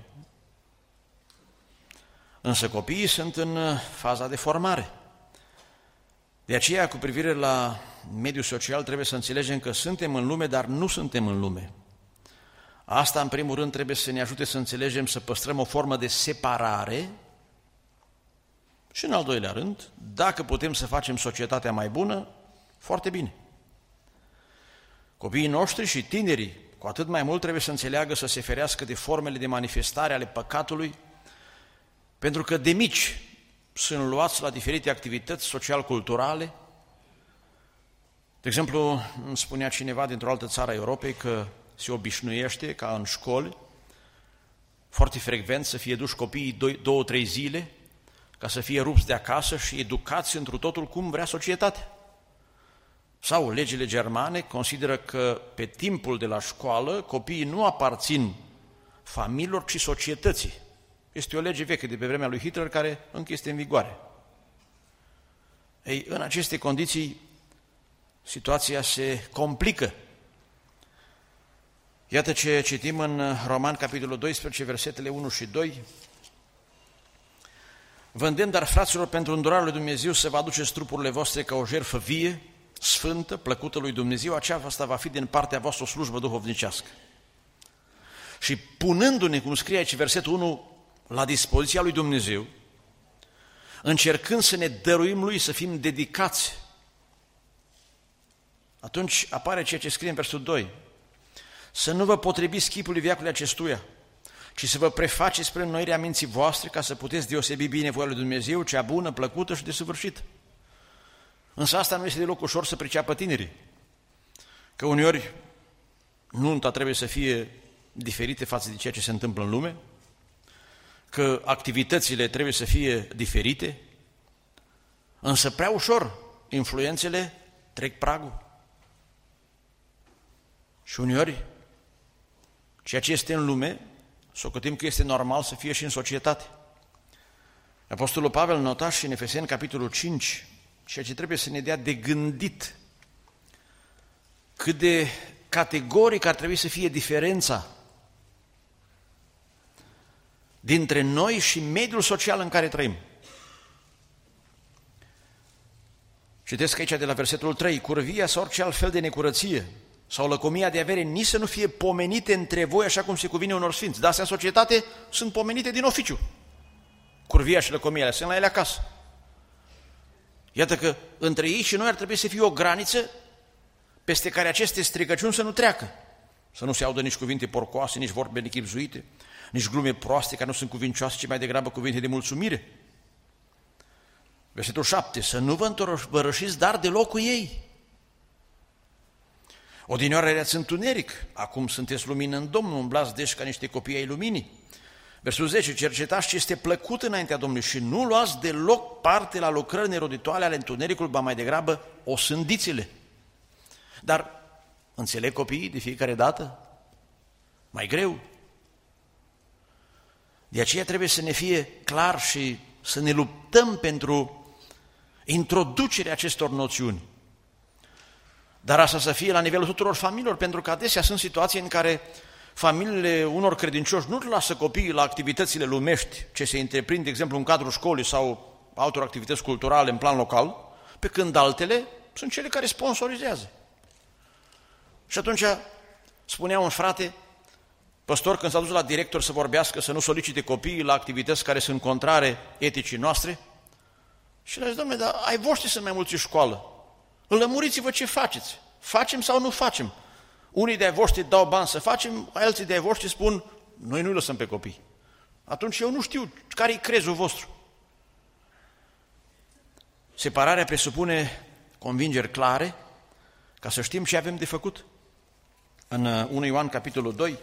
Însă copiii sunt în faza de formare. De aceea, cu privire la mediul social, trebuie să înțelegem că suntem în lume, dar nu suntem în lume. Asta, în primul rând, trebuie să ne ajute să înțelegem, să păstrăm o formă de separare și, în al doilea rând, dacă putem să facem societatea mai bună, foarte bine. Copiii noștri și tinerii, cu atât mai mult, trebuie să înțeleagă să se ferească de formele de manifestare ale păcatului, pentru că de mici sunt luați la diferite activități social-culturale. De exemplu, îmi spunea cineva dintr-o altă țară a Europei că se obișnuiește ca în școli, foarte frecvent să fie duși copiii doi, două, trei zile, ca să fie rupți de acasă și educați întru totul cum vrea societatea. Sau legile germane consideră că pe timpul de la școală copiii nu aparțin familiilor, ci societății. Este o lege veche de pe vremea lui Hitler care încă este în vigoare. Ei, în aceste condiții, situația se complică. Iată ce citim în Roman, capitolul doisprezece, versetele unu și doi. Vă îndemn, dar, fraților, pentru îndurarea lui Dumnezeu să vă aduceți trupurile voastre ca o jertfă vie, sfântă, plăcută lui Dumnezeu, aceasta va fi din partea voastră o slujbă duhovnicească. Și punându-ne, cum scrie aici versetul unu, la dispoziția lui Dumnezeu, încercând să ne dăruim lui, să fim dedicați, atunci apare ceea ce scrie în versetul doi. Să nu vă potriviți chipului veacului acestuia, ci să vă prefaceți spre înnoirea minții voastre, ca să puteți deosebi bine voia lui Dumnezeu, cea bună, plăcută și desăvârșită. Însă asta nu este deloc ușor să priceapă tinerii, că uneori nunta trebuie să fie diferite față de ceea ce se întâmplă în lume, că activitățile trebuie să fie diferite, însă prea ușor influențele trec pragul. Și uneori ceea ce este în lume, socotim că este normal să fie și în societate. Apostolul Pavel nota și în Efeseni, capitolul cinci, ceea ce trebuie să ne dea de gândit, cât de categoric ar trebui să fie diferența dintre noi și mediul social în care trăim. Citesc aici de la versetul trei, curvia sau orice alt fel de necurăție sau lăcomia de avere nici să nu fie pomenite între voi așa cum se cuvine unor sfinți. Dar astea în societate sunt pomenite din oficiu. Curvia și lăcomia sunt la ele acasă. Iată că între ei și noi ar trebui să fie o graniță peste care aceste stricăciuni să nu treacă. Să nu se audă nici cuvinte porcoase, nici vorbe nechipzuite, nici glume proaste care nu sunt cuvincioase, ci mai degrabă cuvinte de mulțumire. Versetul șapte, să nu vă întorășiți dar deloc cu ei. Odinioară erați întuneric, acum sunteți lumină în Domnul, umblați deci ca niște copii ai luminii. Versetul zece, cercetați ce este plăcut înaintea Domnului și nu luați deloc parte la lucrări neroditoare ale întunericului, ba mai degrabă osândiți-le. Dar înțeleg copiii de fiecare dată? Mai greu. De aceea trebuie să ne fie clar și să ne luptăm pentru introducerea acestor noțiuni. Dar asta să fie la nivelul tuturor familiilor, pentru că adesea sunt situații în care familiile unor credincioși nu lasă copiii la activitățile lumești ce se întreprind, de exemplu, în cadrul școlii sau altor activități culturale în plan local, pe când altele sunt cele care sponsorizează. Și atunci spunea un frate, păstor, când s-a dus la director să vorbească, să nu solicite copiii la activități care sunt contrare eticii noastre, și le-a zis, dom'le, dar ai voștri sunt mai mulți în școală, lămuriți-vă ce faceți, facem sau nu facem. Unii de-ai voștri dau bani să facem, alții de-ai voștri spun, noi nu-i lăsăm pe copii. Atunci eu nu știu care-i crezul vostru. Separarea presupune convingeri clare, ca să știm ce avem de făcut. În unu Ioan, capitolul doi,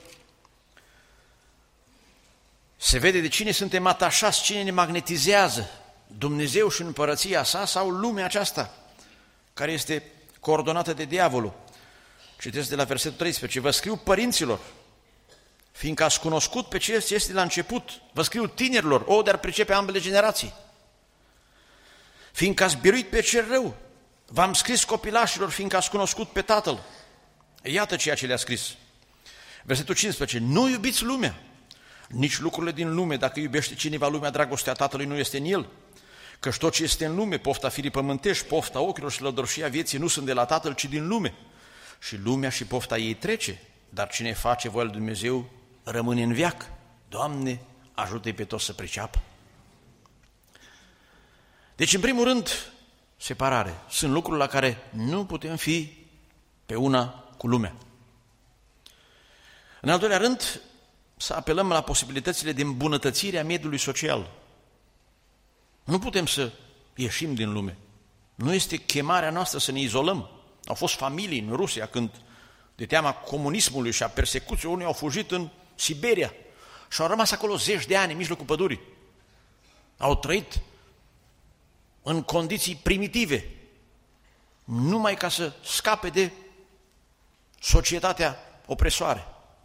se vede de cine suntem atașați, cine ne magnetizează, Dumnezeu și împărăția sa sau lumea aceasta, care este coordonată de diavolul. Citesc de la versetul treisprezece, vă scriu părinților, fiindcă ați cunoscut pe ce este la început, vă scriu tinerilor, o, dar pricepe ambele generații, fiindcă ați biruit pe cel rău, v-am scris copilașilor, fiindcă ați cunoscut pe Tatăl. Iată ceea ce le-a scris. Versetul cincisprezece, nu iubiți lumea, nici lucrurile din lume, dacă iubește cineva lumea, dragostea Tatălui nu este în el. Căci tot ce este în lume, pofta firii pământești, pofta ochilor și lădărșia vieții nu sunt de la Tatăl, ci din lume. Și lumea și pofta ei trece, dar cine face voia lui Dumnezeu rămâne în veac. Doamne, ajută-i pe toți să priceapă. Deci, în primul rând, separare. Sunt lucruri la care nu putem fi pe una cu lumea. În al doilea rând, să apelăm la posibilitățile de îmbunătățire a mediului social. Nu putem să ieșim din lume. Nu este chemarea noastră să ne izolăm. Au fost familii în Rusia când de teama comunismului și a persecuției, unii au fugit în Siberia și au rămas acolo zeci de ani în mijlocul pădurii. Au trăit în condiții primitive, numai ca să scape de societatea opresoare.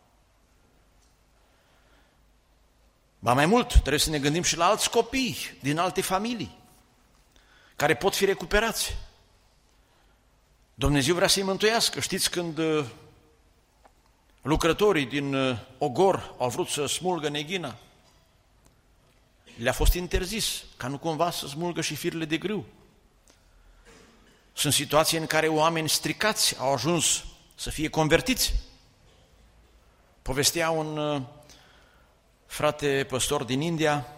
Ba mai mult, trebuie să ne gândim și la alți copii din alte familii care pot fi recuperați. Dumnezeu vrea să-i mântuiască. Știți când lucrătorii din Ogor au vrut să smulgă Neghina, le-a fost interzis ca nu cumva să smulgă și firele de grâu. Sunt situații în care oameni stricați au ajuns să fie convertiți. Povestea un frate păstor din India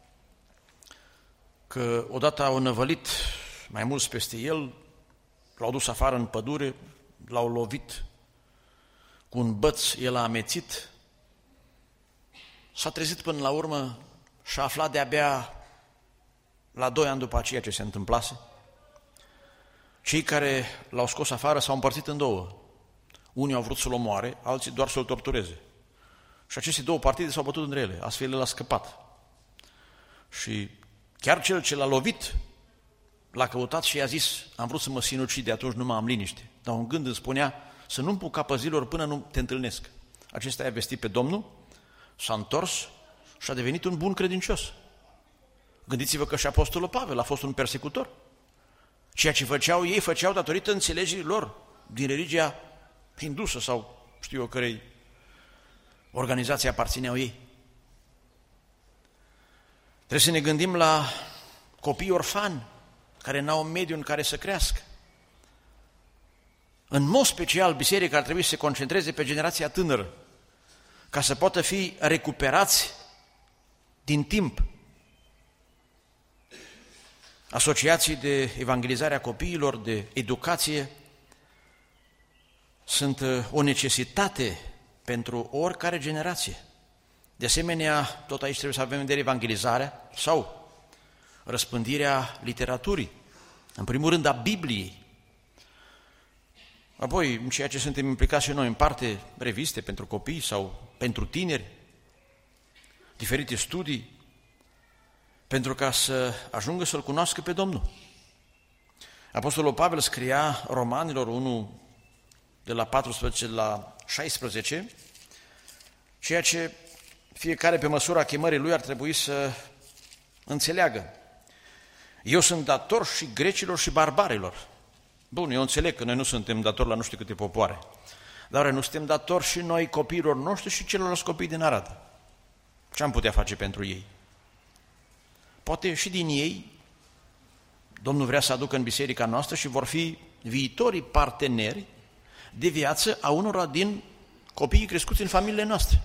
că odată au năvălit mai mulți peste el, l-au dus afară în pădure, l-au lovit cu un băț, el a amețit, s-a trezit până la urmă și a aflat de-abia la doi ani după aceea ce se întâmplase. Cei care l-au scos afară s-au împărțit în două. Unii au vrut să-l omoare, alții doar să-l tortureze. Și aceste două partide s-au bătut între ele, astfel el a scăpat. Și chiar cel ce l-a lovit l-a căutat și i-a zis: am vrut să mă sinucid, de atunci nu mai am liniște. Dar un gând îmi spunea să nu-mi pun capăt zilor până nu te întâlnesc. Acesta i-a vestit pe Domnul, s-a întors și a devenit un bun credincios. Gândiți-vă că și Apostolul Pavel a fost un persecutor. Ceea ce făceau ei, făceau datorită înțelegerii lor din religia hindusă sau știu eu cărei organizație aparțineau ei. Trebuie să ne gândim la copii orfani care n-au un mediu în care să crească. În mod special, biserica ar trebui să se concentreze pe generația tânără, ca să poată fi recuperați din timp. Asociații de evangelizare a copiilor, de educație, sunt o necesitate pentru oricare generație. De asemenea, tot aici trebuie să avem în vedere evangelizarea sau răspândirea literaturii, în primul rând a Bibliei. Apoi, în ceea ce suntem implicați și noi, în parte reviste pentru copii sau pentru tineri, diferite studii, pentru ca să ajungă să-L cunoască pe Domnul. Apostolul Pavel scria Romanilor unu, de la paisprezece la șaisprezece, ceea ce fiecare pe măsura chemării lui ar trebui să înțeleagă. Eu sunt dator și grecilor și barbarilor. Bun, eu înțeleg că noi nu suntem datori la nu știu câte popoare, dar nu suntem datori și noi copiilor noștri și celorlalți copii din Arad. Ce am putea face pentru ei? Poate și din ei Domnul vrea să aducă în biserica noastră și vor fi viitorii parteneri de viață a unora din copiii crescuți în familiile noastre.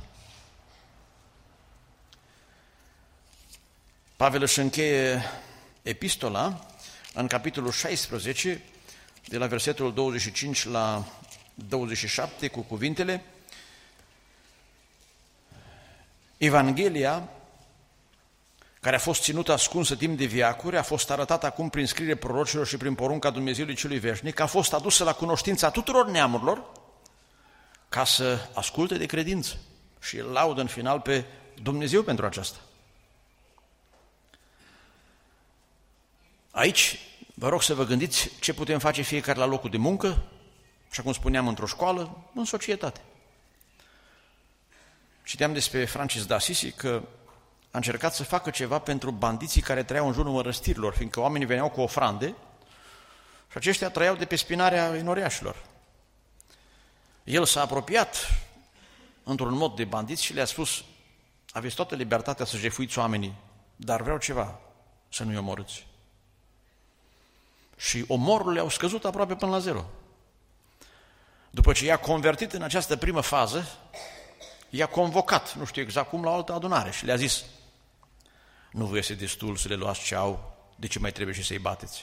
Pavel își încheie epistola în capitolul șaisprezece, de la versetul douăzeci și cinci la douăzeci și șapte, cu cuvintele: Evanghelia, care a fost ținută ascunsă timp de veacuri, a fost arătată acum prin scriere prorocilor și prin porunca Dumnezeului celui veșnic, a fost adusă la cunoștința tuturor neamurilor, ca să asculte de credință și îl laudă în final pe Dumnezeu pentru aceasta. Aici vă rog să vă gândiți ce putem face fiecare la locul de muncă, și cum spuneam, într-o școală, în societate. Citeam despre Francis d'Assisi că a încercat să facă ceva pentru bandiții care trăiau în jurul mărăstirilor, fiindcă oamenii veneau cu ofrande și aceștia trăiau de pe spinarea enoriașilor. El s-a apropiat într-un mod de bandiți și le-a spus: aveți toată libertatea să jefuiți oamenii, dar vreau ceva, să nu-i omorâți. Și omorurile au scăzut aproape până la zero. După ce i-a convertit în această primă fază, i-a convocat, nu știu exact cum, la o altă adunare și le-a zis: nu vă este destul să le luați ce au, de ce mai trebuie și să-i bateți?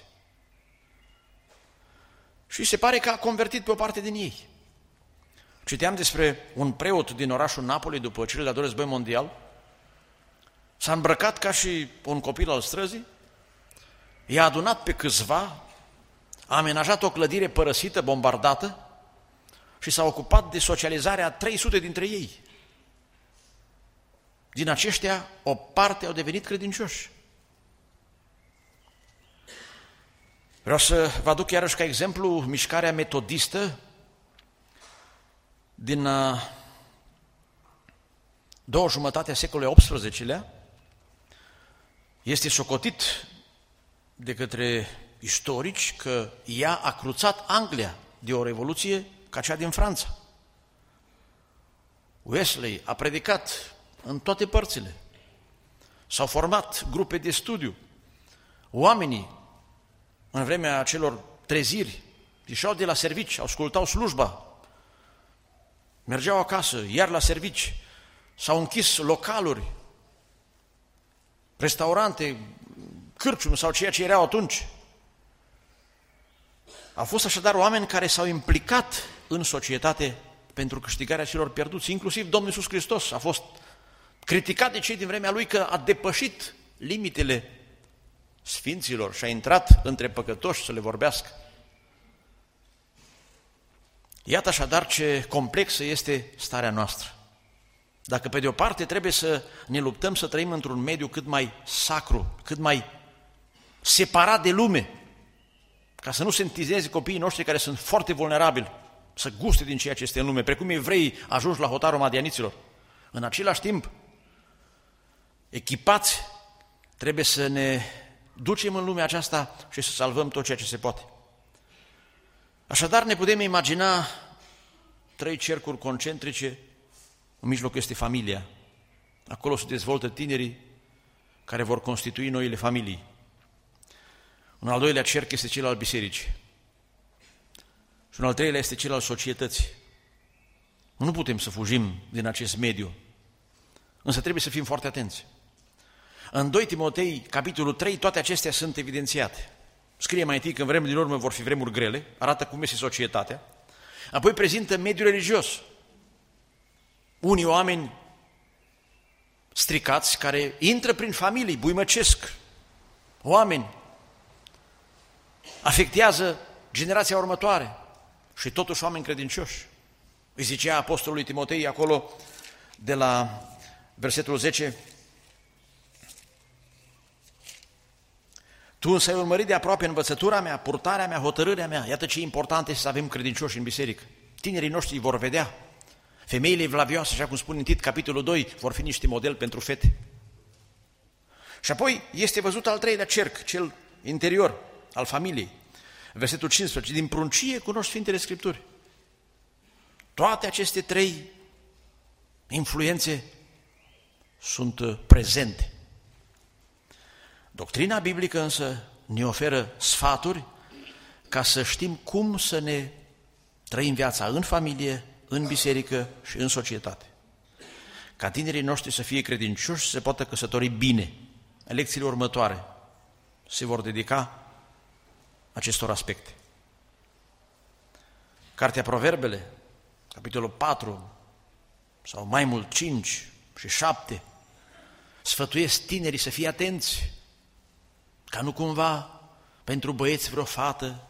Și se pare că a convertit pe o parte din ei. Citeam despre un preot din orașul Napoli după cel de-al doilea război mondial, s-a îmbrăcat ca și un copil al străzii, i-a adunat pe câțiva, a amenajat o clădire părăsită, bombardată, și s-a ocupat de socializarea a trei sute dintre ei. Din aceștia, o parte au devenit credincioși. Vreau să vă aduc iarăși ca exemplu mișcarea metodistă din a doua jumătate a secolului a optsprezecelea. Este socotit de către istorici că ea a cruțat Anglia de o revoluție ca cea din Franța. Wesley a predicat în toate părțile. S-au format grupe de studiu. Oamenii, în vremea acelor treziri, ieșeau de la servici, ascultau slujba, mergeau acasă, iar la servici. S-au închis localuri, restaurante, cârciumi sau ceea ce erau atunci. Au fost așadar oameni care s-au implicat în societate pentru câștigarea celor pierduți, inclusiv Domnul Iisus Hristos a fost criticat de cei din vremea Lui că a depășit limitele sfinților și a intrat între păcătoși să le vorbească. Iată așadar ce complexă este starea noastră. Dacă pe de o parte trebuie să ne luptăm să trăim într-un mediu cât mai sacru, cât mai separat de lume, ca să nu se întizeze copiii noștri care sunt foarte vulnerabili, să guste din ceea ce este în lume, precum evreii ajunși la hotarul madianiților. În același timp, echipați, trebuie să ne ducem în lumea aceasta și să salvăm tot ceea ce se poate. Așadar, ne putem imagina trei cercuri concentrice. În mijloc este familia. Acolo se dezvoltă tinerii care vor constitui noile familii. Un al doilea cerc este cel al bisericii. Și un al treilea este cel al societății. Nu putem să fugim din acest mediu, însă trebuie să fim foarte atenți. În doi Timotei, capitolul trei, toate acestea sunt evidențiate. Scrie mai întâi că în vremuri din urmă vor fi vremuri grele, arată cum este societatea, apoi prezintă mediul religios. Unii oameni stricați care intră prin familii, buimăcesc, oameni, afectează generația următoare și totuși oameni credincioși. Îi zicea apostolului Timotei acolo de la versetul zece: tu însă ai urmărit de aproape învățătura mea, purtarea mea, hotărârea mea. Iată ce important este să avem credincioși în biserică. Tinerii noștri vor vedea. Femeile evlavioase, așa cum spune în Tit, capitolul doi, vor fi niște model pentru fete. Și apoi este văzut al treilea cerc, cel interior, al familiei. Versetul cincisprezece, din pruncie cunoști Sfintele Scripturi. Toate aceste trei influențe sunt prezente. Doctrina biblică însă ne oferă sfaturi ca să știm cum să ne trăim viața în familie, în biserică și în societate. Ca tinerii noștri să fie credincioși și să se poată căsători bine. Lecțiile următoare se vor dedica acestor aspecte. Cartea Proverbele, capitolul patru, sau mai mult cinci și șapte, sfătuiesc tinerii să fie atenți, ca nu cumva pentru băieți vreo fată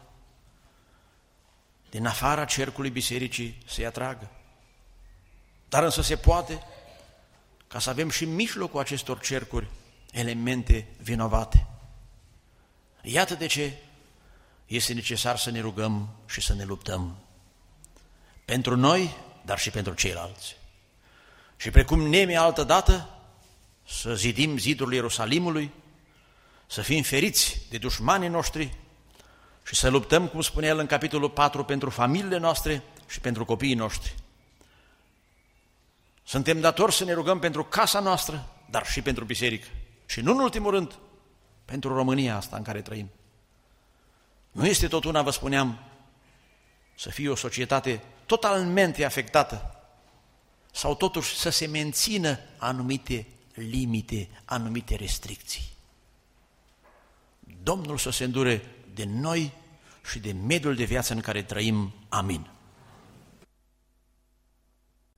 din afara cercului bisericii să-i atragă. Dar însă se poate ca să avem și în mijlocul acestor cercuri elemente vinovate. Iată de ce este necesar să ne rugăm și să ne luptăm. Pentru noi, dar și pentru ceilalți. Și precum Neemia altădată, să zidim zidurile Ierusalimului, să fim feriți de dușmanii noștri și să luptăm, cum spunea el în capitolul patru, pentru familiile noastre și pentru copiii noștri. Suntem datori să ne rugăm pentru casa noastră, dar și pentru biserică. Și nu în ultimul rând, pentru România asta în care trăim. Nu este tot una, vă spuneam, să fie o societate totalmente afectată sau totuși să se mențină anumite limite, anumite restricții. Domnul să se îndure de noi și de mediul de viață în care trăim. Amin.